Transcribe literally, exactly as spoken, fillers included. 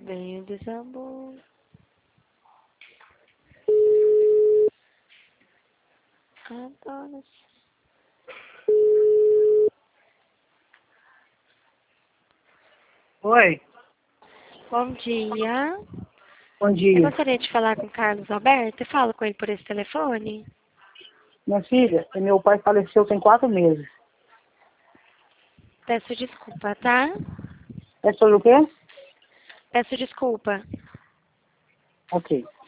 Bem, desabou. Adoro. Oi, Bom dia. bom Eu dia. gostaria de falar com o Carlos Alberto. Eu falo com ele por esse telefone. Minha filha, meu pai faleceu tem quatro meses. Peço desculpa, tá? É sobre o quê? Peço desculpa. Ok.